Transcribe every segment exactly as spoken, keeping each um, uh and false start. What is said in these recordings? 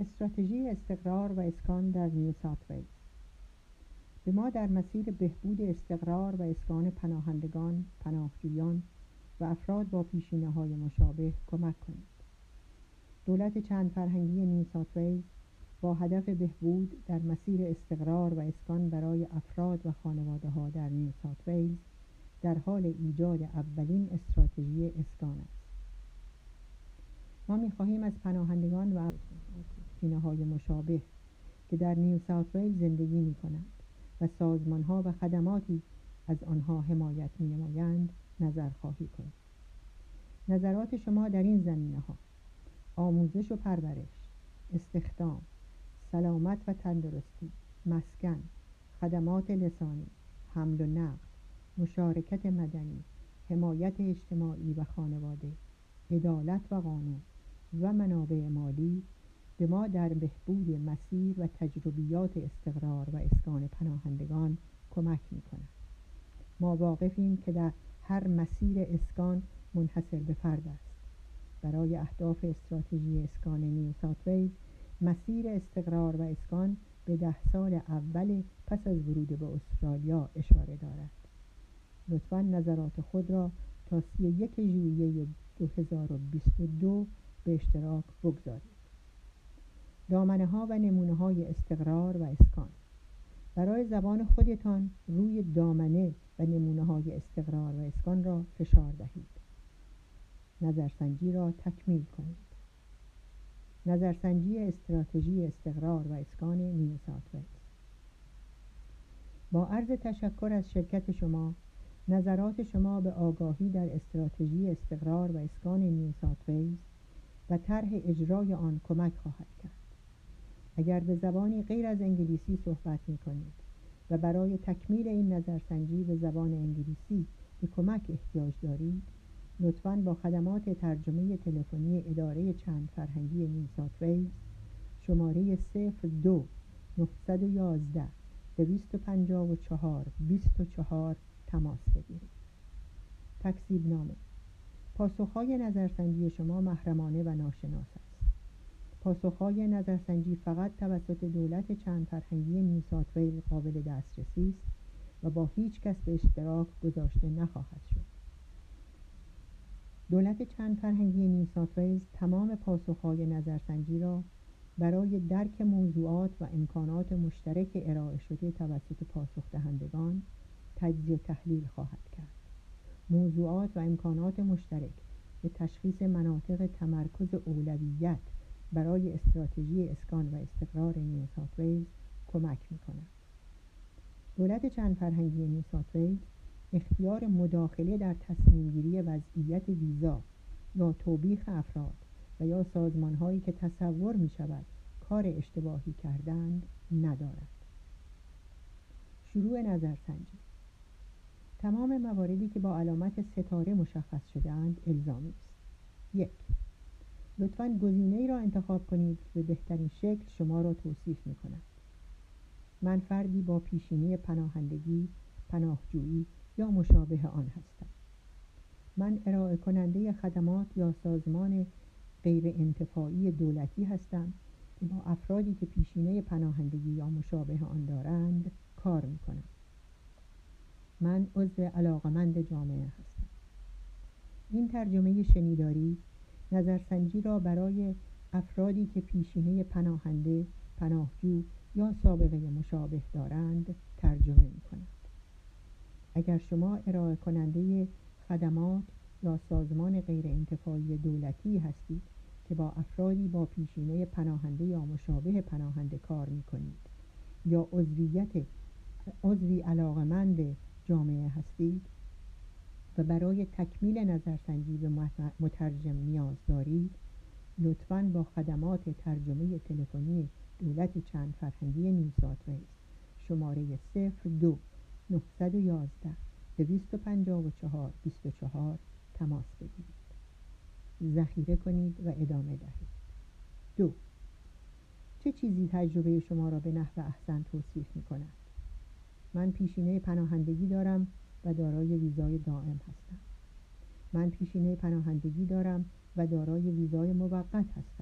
استراتژی استقرار و اسکان در نیو ساوت ویلز. به ما در مسیر بهبود استقرار و اسکان پناهندگان، پناهجویان و افراد با پیشینه‌های مشابه کمک کنید. دولت چند فرهنگی نیو ساوت ویلز با هدف بهبود در مسیر استقرار و اسکان برای افراد و خانواده‌ها در نیو ساوت ویلز در حال ایجاد اولین استراتژی اسکان است. ما می‌خواهیم از پناهندگان و پیشینه‌های مشابه که در نیو ساوت ویلز زندگی می‌کنند و سازمان‌ها و خدماتی از آنها حمایت می‌نمایند نظرخواهی کنیم. نظرات شما در این زمینه‌ها: آموزش و پرورش، استخدام، سلامت و تندرستی، مسکن، خدمات لسانی، حمل و نقل، مشارکت مدنی، حمایت اجتماعی و خانواده، عدالت و قانون و منابع مالی به ما در بهبود مسیر و تجربیات استقرار و اسکان پناهندگان کمک می‌کند. ما واقفیم که در هر مسیر اسکان منحصر به فرد است. برای اهداف استراتژی اسکان نیو ساوت ویلز، مسیر استقرار و اسکان به ده سال اول پس از ورود به استرالیا اشاره دارد. لطفاً نظرات خود را تا سی و یک ژوئیه دو هزار و بیست و دو به اشتراک بگذارید. دامنه‌ها و نمونه‌های استقرار و اسکان. برای زبان خودتان روی دامنه و نمونه‌های استقرار و اسکان را فشار دهید. نظرسنجی را تکمیل کنید. نظرسنجی استراتژی استقرار و اسکان نیو ساوت ویلز. با عرض تشکر از شرکت شما، نظرات شما به آگاهی در استراتژی استقرار و اسکان نیو ساوت ویلز و طرح اجرای آن کمک خواهد کرد. اگر به زبانی غیر از انگلیسی صحبت می کنید و برای تکمیل این نظرسنجی به زبان انگلیسی به کمک احتیاج دارید، لطفاً با خدمات ترجمه تلفنی اداره چند فرهنگی نیو ساوت ویلز شماره صفر دو نه یک یک دویست و پنجاه و چهار بیست و چهار تماس بگیرید. تکذیب نامه. پاسخهای نظرسنجی شما محرمانه و ناشناس است. پاسخهای نظرسنجی فقط توسط دولت چند فرهنگی نیو ساوت ویلز قابل دسترسی است و با هیچ کس به اشتراک گذاشته نخواهد شد. دولت چند فرهنگی نیو ساوت ویلز تمام پاسخهای نظرسنجی را برای درک موضوعات و امکانات مشترک ارائه شده توسط پاسخ دهندگان تجزیه و تحلیل خواهد کرد. موضوعات و امکانات مشترک به تشخیص مناطق تمرکز اولویت برای استراتژی اسکان و استقرار نیو ساوت ویلز کمک می‌کند. دولت چند فرهنگی نیو ساوت ویلز اختیار مداخله در تصمیم‌گیری وضعیت ویزا یا توبیخ افراد و یا سازمان‌هایی که تصور می‌شود کار اشتباهی کردند ندارد. شروع نظرسنجی. تمام مواردی که با علامت ستاره مشخص شده‌اند الزامی است. یک. لطفاً گزینه‌ای را انتخاب کنید که به بهترین شکل شما را توصیف می‌کند. من فردی با پیشینه پناهندگی، پناهجویی یا مشابه آن هستم. من ارائه کننده خدمات یا سازمان غیر انتفاعی دولتی هستم که با افرادی که پیشینه پناهندگی یا مشابه آن دارند کار می‌کنم. من عضو علاقمند جامعه هستم. این ترجمه شنیداری نظرسنجی را برای افرادی که پیشینه پناهنده، پناهجو یا سابقه مشابه دارند ترجمه می‌کند. اگر شما ارائه کننده خدمات یا سازمان غیر انتفاعی دولتی هستید که با افرادی با پیشینه پناهنده یا مشابه پناهنده کار می‌کنید یا عضویت عضوی علاقمند جامعه هستید و برای تکمیل نظرسنجی به مترجم نیاز دارید، لطفاً با خدمات ترجمه تلفنی دولت چند فرهنگی نیو ساوت ویلز شماره صفر دو نه یک یک دویست و پنجاه و چهار بیست و چهار تماس بگیرید. ذخیره کنید و ادامه دهید. دو. چه چیزی تجربه شما را به نحو احسن توصیف می کند؟ من پیشینه پناهندگی دارم و دارای ویزای دائم هستم. من پیشینه پناهندگی دارم و دارای ویزای موقت هستم.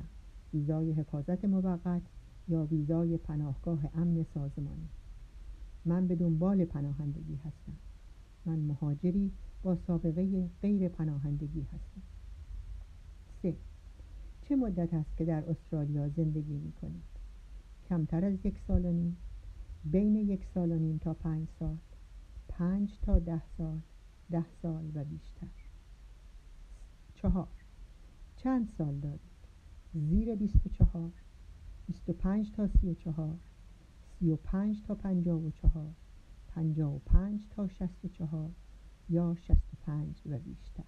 ویزای حفاظت موقت یا ویزای پناهگاه امن سازمانی. من به دنبال پناهندگی هستم. من مهاجری با سابقه غیر پناهندگی هستم. سه. چه مدت است که در استرالیا زندگی می کنید؟ کمتر از یک سال و نیم، بین یک سال و نیم تا پنج سال، پنج تا ده سال، ده سال و بیشتر. چهار. چند سال دارید؟ زیر بیست و چهار، بیست و پنج تا سی و چهار، سی و پنج تا پنجاه و چهار، پنجاه و پنج تا شصت و چهار یا شصت و پنج و بیشتر.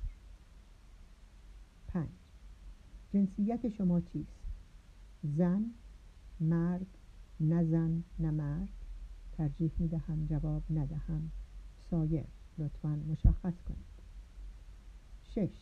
پنج. جنسیت شما چیست؟ زن، مرد، نه زن نه مرد. ترجیح می دهم جواب ندهم. سایر. لطفاً مشخص کنید. شش.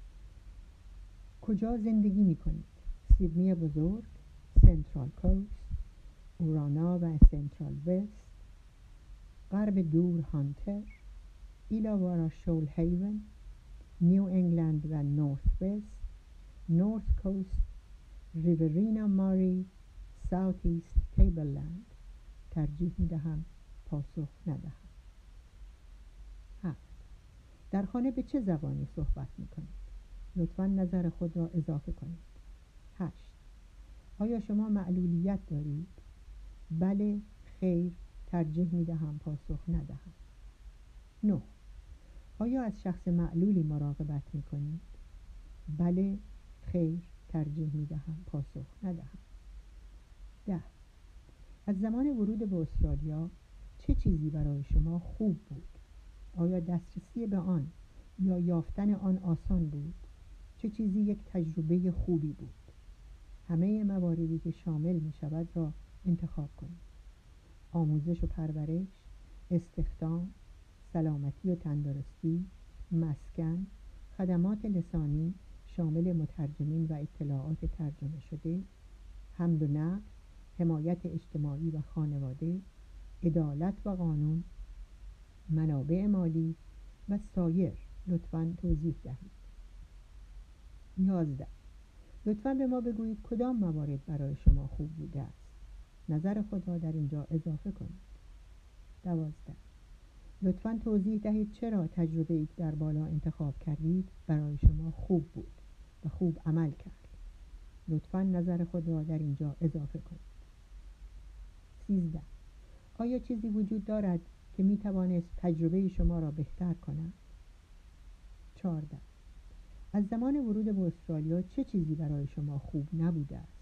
کجا زندگی می کنید؟ سیدنی بزرگ، سنترال کوست، اورانا و سنترال وست، غرب دور هانتر، ایلاوارا شول هیون، نیو انگلند و نورث وست، نورث کوست، ریورینا ماری، ساوت ایست تیبل لند. ترجیح می دهم پاسخ ندهم. هفت. در خانه به چه زبانی صحبت می کنید؟ لطفاً نظر خود را اضافه کنید. هشت. آیا شما معلولیت دارید؟ بله، خیر. ترجیح می دهم پاسخ ندهم. نه. آیا از شخص معلولی مراقبت می کنید؟ بله، خیر. ترجیح می دهم پاسخ ندهم. ده. از زمان ورود به استرالیا چه چیزی برای شما خوب بود؟ آیا دسترسی به آن یا یافتن آن آسان بود؟ چه چیزی یک تجربه خوبی بود؟ همه مواردی که شامل می شود را انتخاب کنید. آموزش و پرورش، استخدام، سلامتی و تندرستی، مسکن، خدمات لسانی شامل مترجمین و اطلاعات ترجمه شده، حمل و نقل، حمایت اجتماعی و خانواده، عدالت و قانون، منابع مالی و سایر. لطفاً توضیح دهید. یازده. لطفاً به ما بگویید کدام موارد برای شما خوب بوده است. نظر خود را در اینجا اضافه کنید. دوازده. لطفاً توضیح دهید چرا تجربه ای که در بالا انتخاب کردید برای شما خوب بود و خوب عمل کرد. لطفاً نظر خود را در اینجا اضافه کنید. سیزده. آیا چیزی وجود دارد که می توانست تجربه شما را بهتر کند؟ چهارده. از زمان ورود به استرالیا چه چیزی برای شما خوب نبوده است؟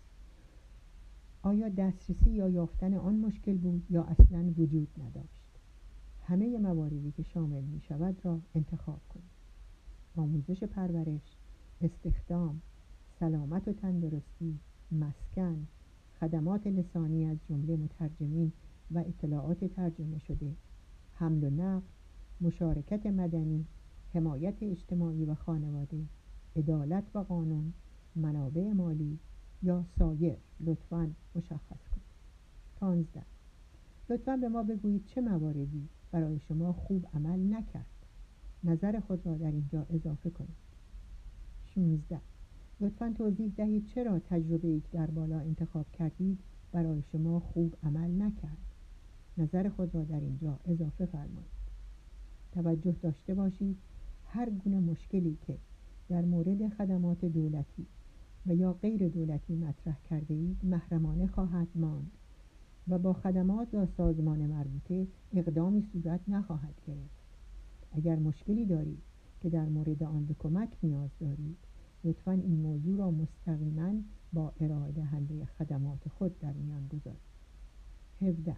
آیا دسترسی یا یافتن آن مشکل بود یا اصلاً وجود نداشت؟ همه مواردی که شامل می شود را انتخاب کنید. آموزش پرورش، استخدام، سلامت و تندرستی، مسکن، خدمات لسانی از جمله مترجمین و اطلاعات ترجمه شده، حمل و نقل، مشارکت مدنی، حمایت اجتماعی و خانواده، عدالت و قانون، منابع مالی یا سایر. لطفاً مشخص کنید. پانزده. لطفاً به ما بگویید چه مواردی برای شما خوب عمل نکرد. نظر خود را در اینجا اضافه کنید. شانزده. لطفاً توضیح دهید چرا تجربه ای که در بالا انتخاب کردید برای شما خوب عمل نکرد. نظر خود را در اینجا اضافه فرمایید. توجه داشته باشید هر گونه مشکلی که در مورد خدمات دولتی و یا غیر دولتی مطرح کرده اید محرمانه خواهد ماند و با خدمات یا سازمان مربوطه اقدامی صورت نخواهد گرفت. اگر مشکلی دارید که در مورد آن به کمک نیاز دارید، لطفاً این موضوع را مستقیماً با ارائه دهنده خدمات خود در میان گذارید. هفده.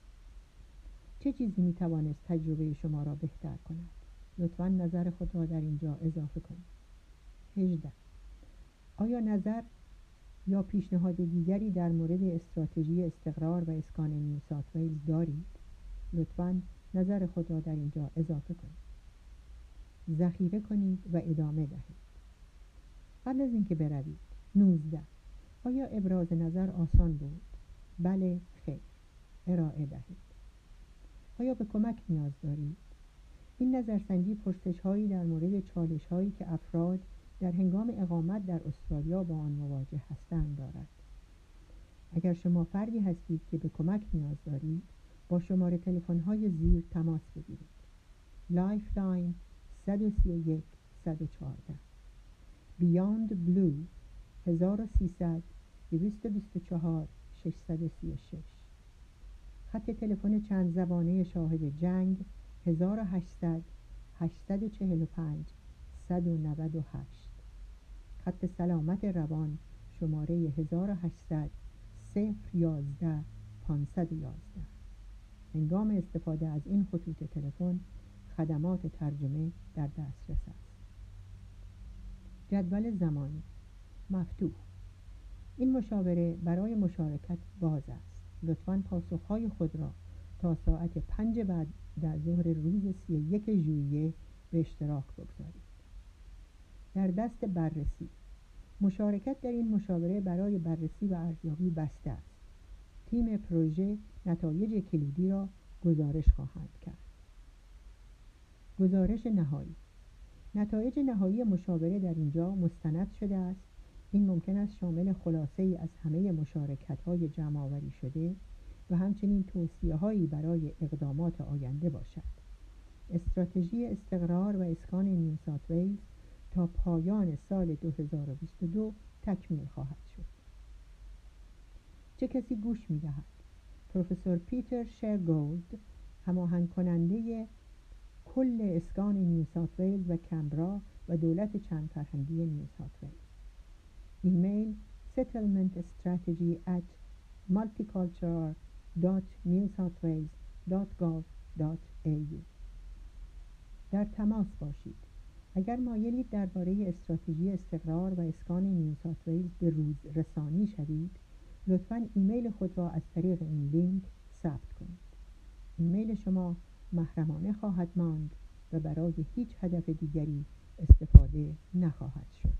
چه چیزی می توانست تجربه شما را بهتر کند؟ لطفاً نظر خود را در اینجا اضافه کنید. هجده. آیا نظر یا پیشنهاد دیگری در مورد استراتژی استقرار و اسکان نیو ساوت ویلز دارید؟ لطفاً نظر خود را در اینجا اضافه کنید. ذخیره کنید و ادامه دهید. قبل از اینکه بروید. نوزده. آیا ابراز نظر آسان بود؟ بله، خیر. ارائه دهید. آیا به کمک نیاز دارید؟ این نظرسنجی پرسش هایی در مورد چالش هایی که افراد در هنگام اقامت در استرالیا با آن مواجه هستند دارد. اگر شما فردی هستید که به کمک نیاز دارید، با شماره تلفن‌های زیر تماس بگیرید. لایفلاین صد و سی و یک صد و چهارده، بیاند بلو هزار و سیصد دویست و بیست و چهار ششصد و سی و شش، خط تلفن چند زبانه شاهد جنگ هزار و هشتصد هشتصد و چهل و پنج صد و نود و هشت، خط سلامت روان شماره هزار و هشتصد صفر یازده پانصد و یازده. هنگام استفاده از این خطوط تلفن خدمات ترجمه در دسترس است. جدول زمانی مفتوح. این مشاوره برای مشارکت باز است. لطفاً پاسخهای خود را تا ساعت پنج بعد در ظهر روز سی و یک ژوئیه به اشتراک بگذارید. در دست بررسی، مشارکت در این مشاوره برای بررسی و ارزیابی بسته است. تیم پروژه نتایج کلیدی را گزارش خواهند کرد. گزارش نهایی. نتایج نهایی مشاوره در اینجا مستند شده است. این ممکن است شامل خلاصه‌ای از همه مشارکت‌های جمع‌آوری شده و همچنین توصیه‌هایی برای اقدامات آینده باشد. استراتژی استقرار و اسکان نیو ساوت ویلز تا پایان سال دو هزار و بیست و دو تکمیل خواهد شد. چه کسی گوش می‌دهد؟ پروفسور پیتر شرگولد، هماهنگ کننده کل اسکان نیو ساوت ویلز و کمبرا و دولت چند فرهنگی نیو ساوت ویلز. ایمیل settlementstrategy at multicultural dot new south wales dot gov dot a u. در تماس باشید. اگر مایلید درباره استراتژی استقرار و اسکان نیو ساوت ویلز به روز رسانی شوید، لطفاً ایمیل خود را از طریق این لینک ثبت کنید. ایمیل شما محرمانه خواهد ماند و برای هیچ هدف دیگری استفاده نخواهد شد.